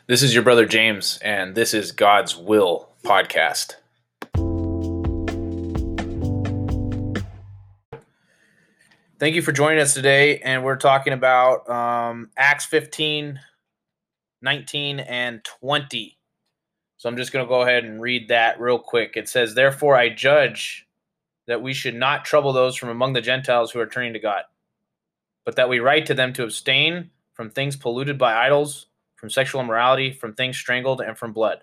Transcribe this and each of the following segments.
This is your brother James, and this is God's Will podcast. Thank you for joining us today, and we're talking about Acts 15, 19, and 20. So I'm just going to go ahead and read that real quick. It says, "Therefore I judge that we should not trouble those from among the Gentiles who are turning to God, but that we write to them to abstain from things polluted by idols, from sexual immorality, from things strangled, and from blood."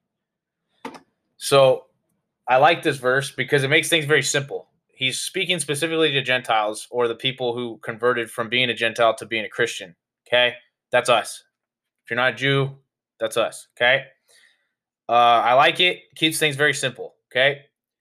So I like this verse because it makes things very simple. He's speaking specifically to Gentiles or the people who converted from being a Gentile to being a Christian. Okay? That's us. If you're not a Jew, that's us. Okay? I like it. Keeps things very simple. Okay?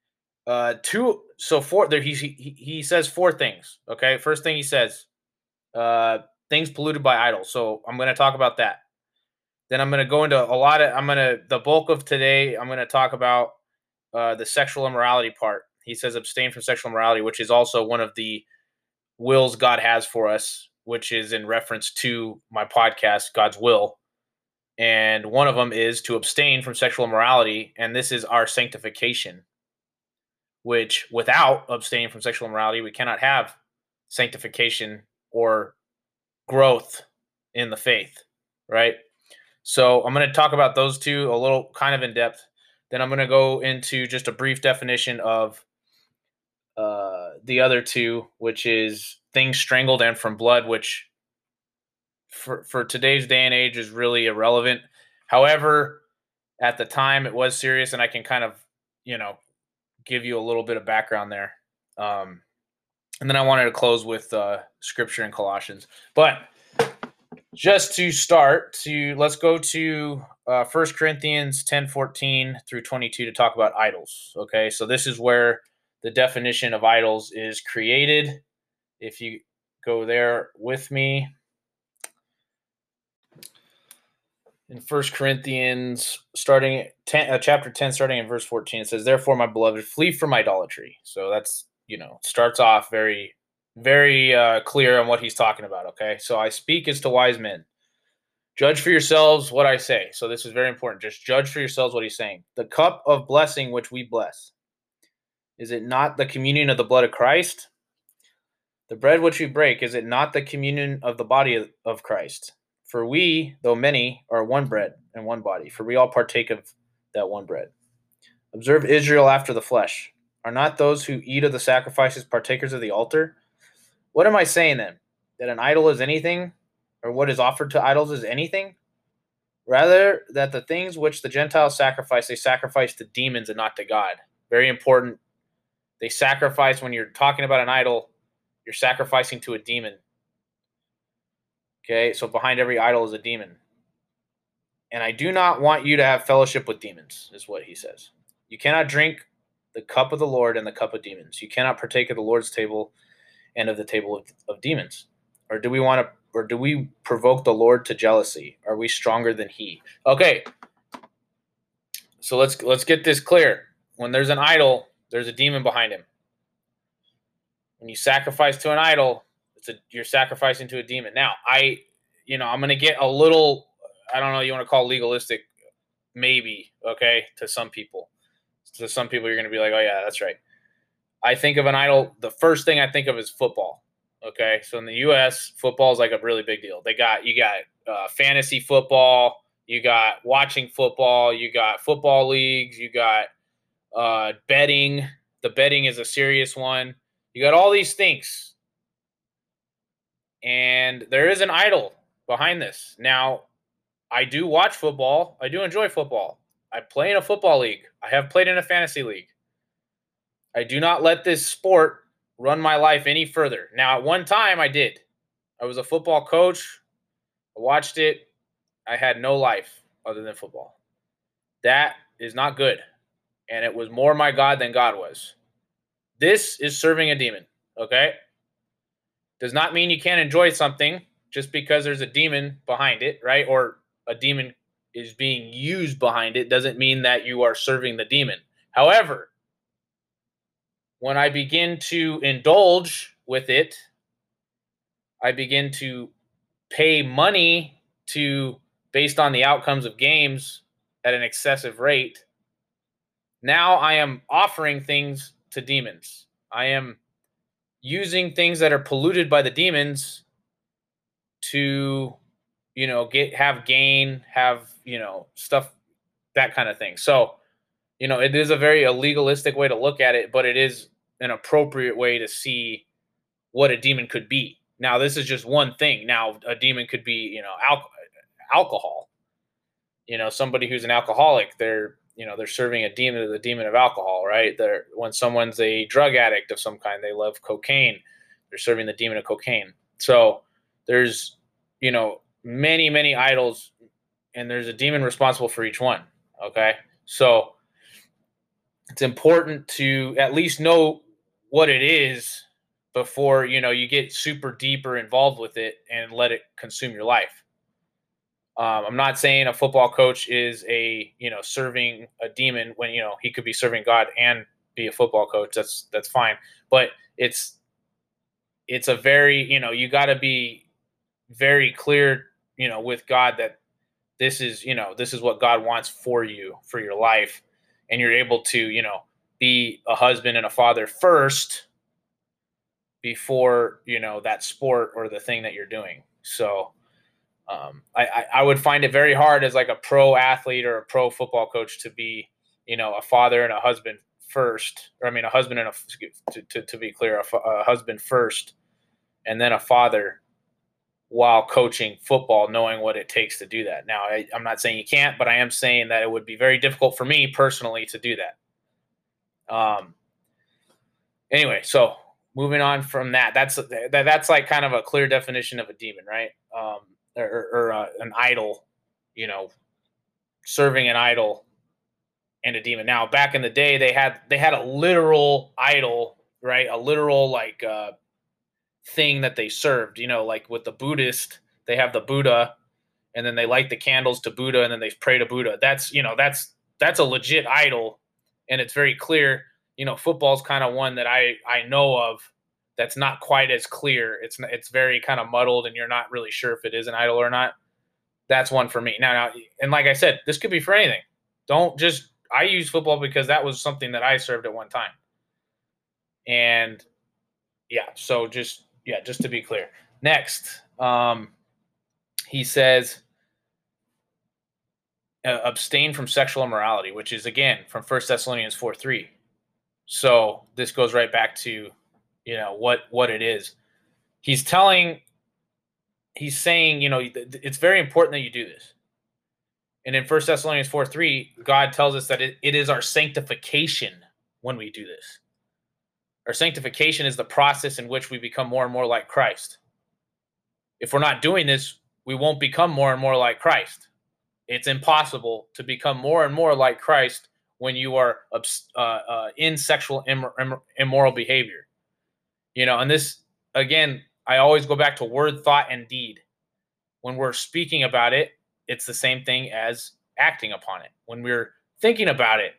He says four things. Okay? First thing he says, things polluted by idols. So I'm going to talk about that. Then I'm going to go into the bulk of today, I'm going to talk about the sexual immorality part. He says abstain from sexual immorality, which is also one of the wills God has for us, which is in reference to my podcast, God's Will. And one of them is to abstain from sexual immorality, and this is our sanctification, which without abstaining from sexual immorality, we cannot have sanctification or growth in the faith, right? So I'm going to talk about those two a little kind of in depth. Then I'm going to go into just a brief definition of the other two, which is things strangled and from blood, which for today's day and age is really irrelevant. However, at the time it was serious, and I can kind of, give you a little bit of background there. And then I wanted to close with scripture in Colossians. But just to start, let's go to 1 Corinthians 10:14 through 22 to talk about idols. Okay, so this is where the definition of idols is created. If you go there with me, in 1 Corinthians, chapter 10, starting in verse 14, it says, "Therefore, my beloved, flee from idolatry." So that's, starts off very, very clear on what he's talking about. Okay, so I speak as to wise men. Judge for yourselves what I say. So this is very important. Just judge for yourselves what he's saying. The cup of blessing which we bless, is it not the communion of the blood of Christ? The bread which we break, is it not the communion of the body of Christ? For we, though many, are one bread and one body, for we all partake of that one bread. Observe Israel after the flesh. Are not those who eat of the sacrifices partakers of the altar? What am I saying then? That an idol is anything, or what is offered to idols is anything? Rather, that the things which the Gentiles sacrifice, they sacrifice to demons and not to God. Very important. They sacrifice, when you're talking about an idol, you're sacrificing to a demon. Okay, so behind every idol is a demon. And I do not want you to have fellowship with demons, is what he says. You cannot drink the cup of the Lord and the cup of demons. You cannot partake of the Lord's table and of the table of demons. Or do we provoke the Lord to jealousy? Are we stronger than he? Okay. So let's get this clear. When there's an idol, there's a demon behind him. When you sacrifice to an idol, you're sacrificing to a demon. Now, I'm going to get a little, I don't know, you want to call legalistic, maybe, okay, to some people. To some people, you're going to be like, oh, yeah, that's right. I think of an idol, the first thing I think of is football, okay? So in the U.S., football is like a really big deal. You got fantasy football, you got watching football, you got football leagues, you got betting. The betting is a serious one. You got all these things. And there is an idol behind this. Now, I do watch football. I do enjoy football. I play in a football league. I have played in a fantasy league. I do not let this sport run my life any further. Now, at one time, I did. I was a football coach. I watched it. I had no life other than football. That is not good. And it was more my God than God was. This is serving a demon, okay? Does not mean you can't enjoy something just because there's a demon behind it, right? Or a demon is being used behind it doesn't mean that you are serving the demon. However, when I begin to indulge with it, I begin to pay money to based on the outcomes of games at an excessive rate, now I am offering things to demons. I am using things that are polluted by the demons to, have gain, have, stuff, that kind of thing. So, it is a very legalistic way to look at it, but it is an appropriate way to see what a demon could be. Now, this is just one thing. Now, a demon could be, alcohol. Somebody who's an alcoholic, they're serving a demon to the demon of alcohol, right? When someone's a drug addict of some kind, they love cocaine, they're serving the demon of cocaine. So there's, many, many idols, and there's a demon responsible for each one. Okay. So it's important to at least know what it is before, you get super deeper involved with it and let it consume your life. I'm not saying a football coach is serving a demon when, he could be serving God and be a football coach. That's fine. But it's a very, you got to be very clear, with God that this is what God wants for you, for your life. And you're able to, be a husband and a father first before, that sport or the thing that you're doing. So, I would find it very hard as like a pro athlete or a pro football coach to be, a father and a husband first, or I mean, a husband and to be clear, a husband first, and then a father while coaching football, knowing what it takes to do that. Now, I'm not saying you can't, but I am saying that it would be very difficult for me personally to do that. Anyway, so moving on from that, that's like kind of a clear definition of a demon, right? Or an idol, serving an idol and a demon. Now, back in the day, they had a literal idol, right? A literal like thing that they served. Like with the Buddhist, they have the Buddha, and then they light the candles to Buddha, and then they pray to Buddha. That's a legit idol, and it's very clear. Football's kind of one that I know of that's not quite as clear. It's very kind of muddled, and you're not really sure if it is an idol or not. That's one for me. Now, and like I said, this could be for anything. I use football because that was something that I served at one time. And yeah, so just to be clear. Next, he says, abstain from sexual immorality, which is again from 1 Thessalonians 4:3. So this goes right back to, what it is. He's saying, it's very important that you do this. And in 1 Thessalonians 4:3, God tells us that it is our sanctification when we do this. Our sanctification is the process in which we become more and more like Christ. If we're not doing this, we won't become more and more like Christ. It's impossible to become more and more like Christ when you are in sexual immoral behavior. And this, again, I always go back to word, thought, and deed. When we're speaking about it, it's the same thing as acting upon it. When we're thinking about it,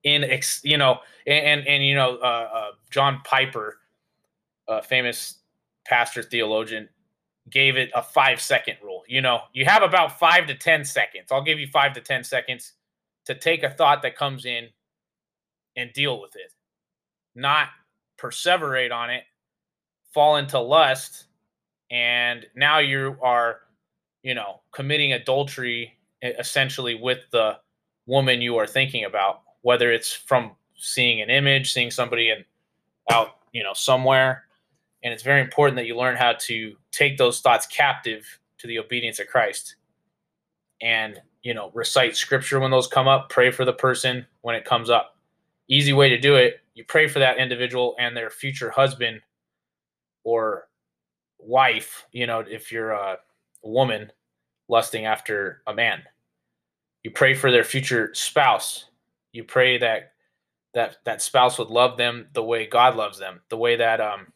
John Piper, a famous pastor theologian, gave it a 5-second rule. You have about 5 to 10 seconds. I'll give you 5 to 10 seconds to take a thought that comes in and deal with it, not perseverate on it, fall into lust, and now you are, committing adultery essentially with the woman you are thinking about, whether it's from seeing an image, seeing somebody out, somewhere. And it's very important that you learn how to take those thoughts captive to the obedience of Christ and, recite scripture when those come up, pray for the person when it comes up. Easy way to do it. You pray for that individual and their future husband or wife, if you're a woman lusting after a man. You pray for their future spouse. You pray that spouse would love them the way God loves them, the way that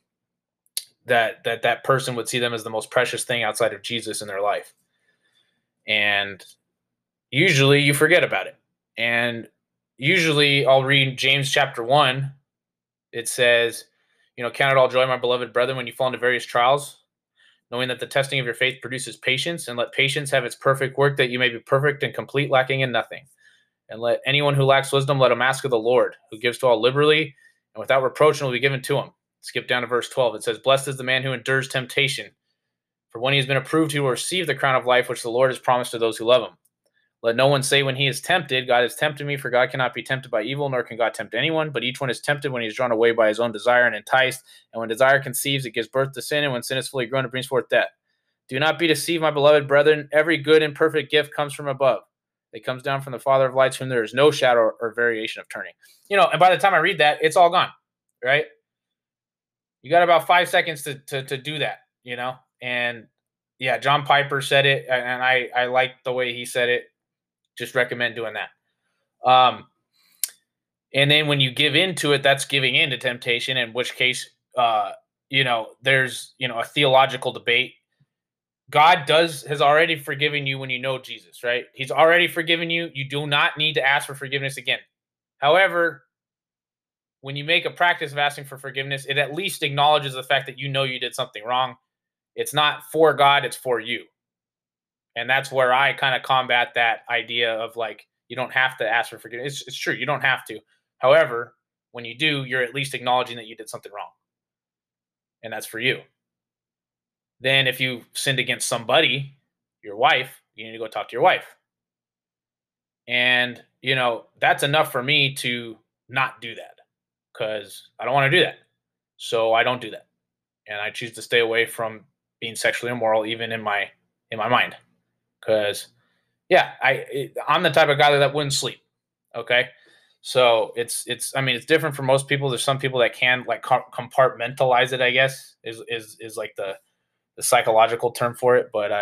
that person would see them as the most precious thing outside of Jesus in their life. And usually you forget about it. And usually I'll read James chapter 1. It says, count it all joy, my beloved brethren, when you fall into various trials, knowing that the testing of your faith produces patience, and let patience have its perfect work, that you may be perfect and complete, lacking in nothing. And let anyone who lacks wisdom, let him ask of the Lord, who gives to all liberally and without reproach, and will be given to him. Skip down to verse 12. It says, blessed is the man who endures temptation, for when he has been approved, he will receive the crown of life, which the Lord has promised to those who love him. Let no one say when he is tempted, God has tempted me, for God cannot be tempted by evil, nor can God tempt anyone. But each one is tempted when he is drawn away by his own desire and enticed. And when desire conceives, it gives birth to sin. And when sin is fully grown, it brings forth death. Do not be deceived, my beloved brethren. Every good and perfect gift comes from above. It comes down from the Father of lights, whom there is no shadow or variation of turning. And by the time I read that, it's all gone, right? You got about 5 seconds to do that, And yeah, John Piper said it, and I like the way he said it. Just recommend doing that. And then when you give into it, that's giving in to temptation, in which case, there's, a theological debate. God has already forgiven you when you know Jesus, right? He's already forgiven you. You do not need to ask for forgiveness again. However, when you make a practice of asking for forgiveness, it at least acknowledges the fact that you know you did something wrong. It's not for God, it's for you. And that's where I kind of combat that idea of like, you don't have to ask for forgiveness. It's true, you don't have to. However, when you do, you're at least acknowledging that you did something wrong. And that's for you. Then if you sinned against somebody, your wife, you need to go talk to your wife. And, that's enough for me to not do that, because I don't want to do that. So I don't do that. And I choose to stay away from being sexually immoral, even in my mind. Because, yeah, I'm the type of guy that wouldn't sleep. Okay, so it's different for most people. There's some people that can like compartmentalize it, I guess, is like the psychological term for it. But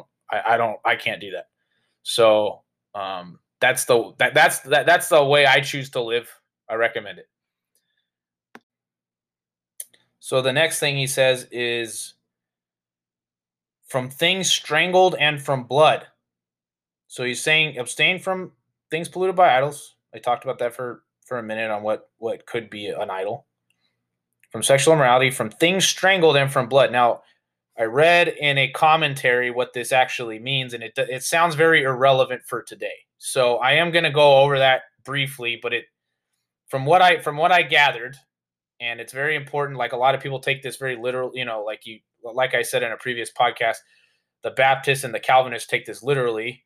I can't do that. So that's the way I choose to live. I recommend it. So the next thing he says is from things strangled and from blood. So he's saying abstain from things polluted by idols. I talked about that for a minute on what could be an idol. From sexual immorality, from things strangled, and from blood. Now, I read in a commentary what this actually means, and it sounds very irrelevant for today. So I am going to go over that briefly, but from what I gathered, and it's very important. Like a lot of people take this very literal. Like I said in a previous podcast, the Baptists and the Calvinists take this literally.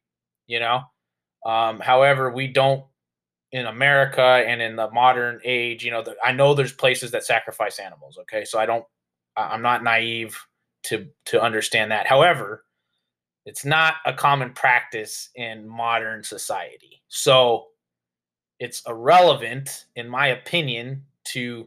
However, we don't in America and in the modern age. I know there's places that sacrifice animals. Okay, so I'm not naive to understand that. However, it's not a common practice in modern society. So it's irrelevant, in my opinion, to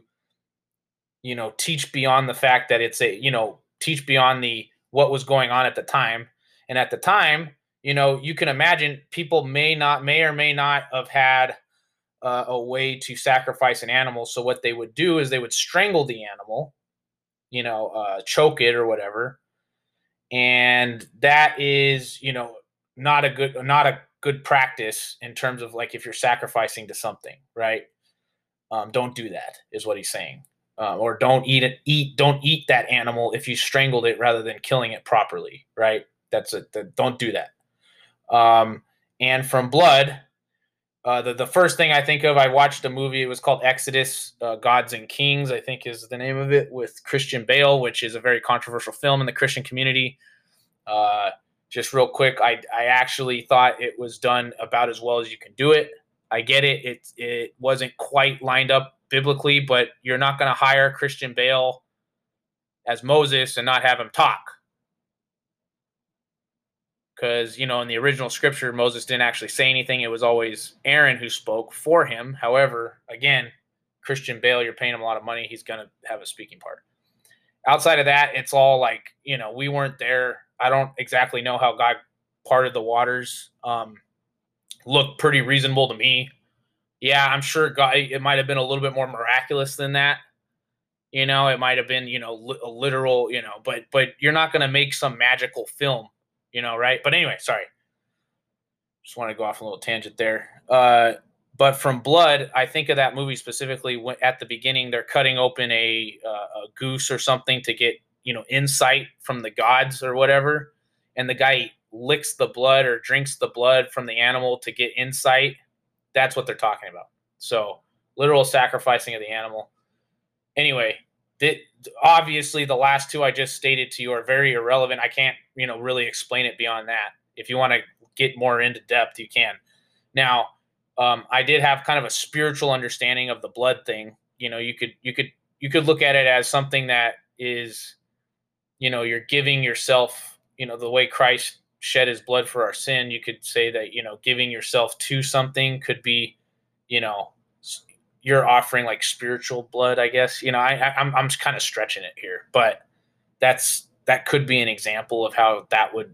teach beyond the fact that it's teach beyond what was going on at the time. And at the time, you can imagine people may or may not have had a way to sacrifice an animal. So what they would do is they would strangle the animal, choke it or whatever. And that is, not a good practice in terms of like if you're sacrificing to something, right? Don't do that, is what he's saying. Or don't eat that animal if you strangled it rather than killing it properly, right? Don't do that. And from blood, the first thing I think of, I watched a movie. It was called Exodus, Gods and Kings, I think is the name of it, with Christian Bale, which is a very controversial film in the Christian community. Just real quick, I actually thought it was done about as well as you can do it. I get it. It wasn't quite lined up biblically, but you're not going to hire Christian Bale as Moses and not have him talk. Because, in the original scripture, Moses didn't actually say anything. It was always Aaron who spoke for him. However, again, Christian Bale, you're paying him a lot of money. He's going to have a speaking part. Outside of that, it's all like, we weren't there. I don't exactly know how God parted the waters. Looked pretty reasonable to me. Yeah, I'm sure God, it might have been a little bit more miraculous than that. It might have been, a literal, but you're not going to make some magical film, right? But anyway, sorry. Just want to go off a little tangent there. But from blood, I think of that movie specifically when, at the beginning, they're cutting open a goose or something to get insight from the gods or whatever, and the guy licks the blood or drinks the blood from the animal to get insight, that's what they're talking about. So literal sacrificing of the animal. Anyway, obviously the last two I just stated to you are very irrelevant. I can't, really explain it beyond that. If you want to get more into depth, you can. Now, I did have kind of a spiritual understanding of the blood thing. You could look at it as something that is, you're giving yourself, the way Christ shed his blood for our sin. You could say that, giving yourself to something could be, you're offering like spiritual blood, I guess. I'm kind of stretching it here, but that could be an example of how that would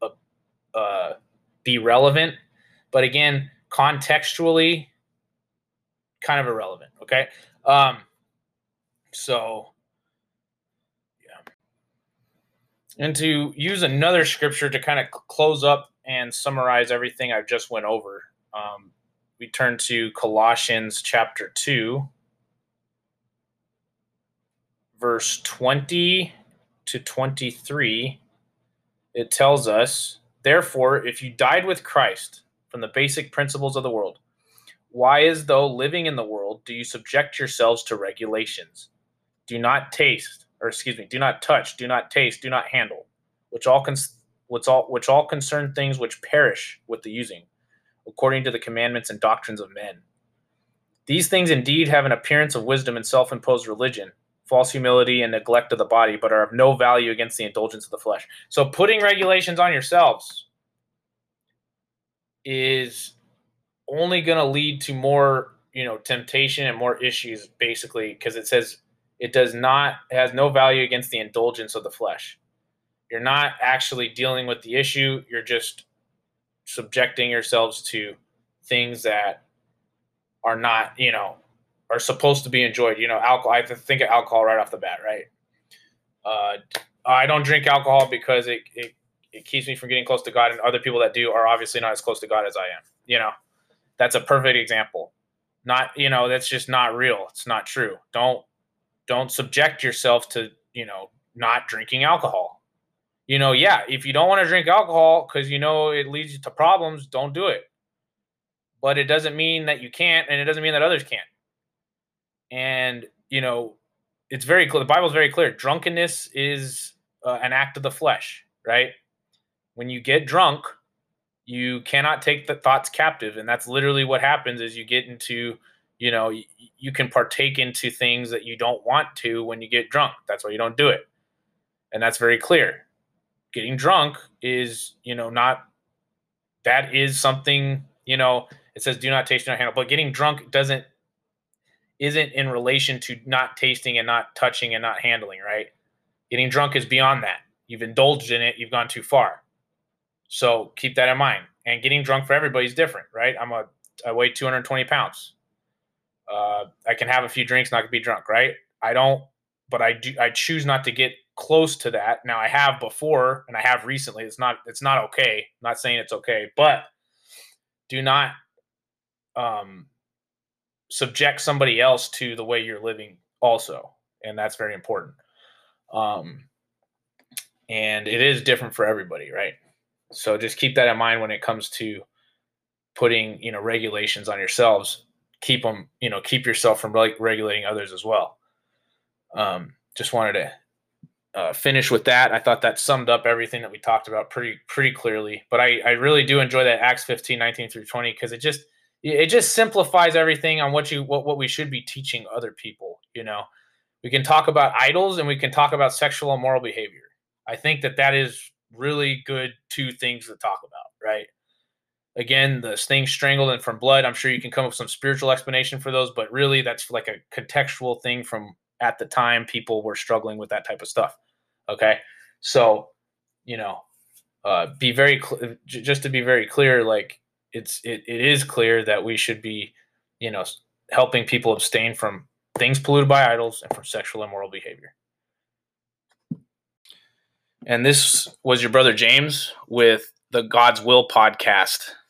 be relevant. But again, contextually, kind of irrelevant. Okay. So yeah. And to use another scripture to kind of close up and summarize everything I've just went over, we turn to Colossians chapter 2, verse 20 to 23. It tells us, therefore, if you died with Christ from the basic principles of the world, why, as though living in the world, do you subject yourselves to regulations? Do not do not touch, do not taste, do not handle, which all concern things which perish with the using, according to the commandments and doctrines of men. These things indeed have an appearance of wisdom and self-imposed religion, false humility and neglect of the body, but are of no value against the indulgence of the flesh. So putting regulations on yourselves is only going to lead to more, temptation and more issues, basically, because it says it has no value against the indulgence of the flesh. You're not actually dealing with the issue. You're just subjecting yourselves to things that are not, are supposed to be enjoyed. Alcohol. I think of alcohol right off the bat, right? I don't drink alcohol because it keeps me from getting close to God, and other people that do are obviously not as close to God as I am. That's a perfect example. Not, that's just not real. It's not true. Don't subject yourself to, not drinking alcohol. If you don't want to drink alcohol because it leads you to problems, don't do it. But it doesn't mean that you can't, and it doesn't mean that others can't. And it's very clear. The Bible's very clear. Drunkenness is an act of the flesh, right? When you get drunk, you cannot take the thoughts captive, and that's literally what happens. Is you get into, you can partake into things that you don't want to when you get drunk. That's why you don't do it, and that's very clear. Getting drunk is, not. That is something, it says do not taste, do not handle. But getting drunk isn't in relation to not tasting and not touching and not handling, right? Getting drunk is beyond that. You've indulged in it. You've gone too far. So keep that in mind. And getting drunk for everybody is different, right? I weigh 220 pounds. I can have a few drinks, not be drunk, right? I don't, but I choose not to get close to that. Now I have before, and I have recently. It's not okay. I'm not saying it's okay, but do not subject somebody else to the way you're living also. And that's very important. And it is different for everybody, right? So just keep that in mind when it comes to putting, regulations on yourselves. Keep them, keep yourself from regulating others as well. Just wanted to finish with that. I thought that summed up everything that we talked about pretty clearly. But I really do enjoy that Acts 15, 19 through 20, because it just simplifies everything on what we should be teaching other people. We can talk about idols and we can talk about sexual and moral behavior. I think that is really good two things to talk about, right? Again, the thing strangled and from blood, I'm sure you can come up with some spiritual explanation for those, but really that's like a contextual thing from at the time people were struggling with that type of stuff. Okay. So, be very just to be very clear, like it is clear that we should be, helping people abstain from things polluted by idols and from sexual and immoral behavior. And this was your brother James with the God's Will podcast.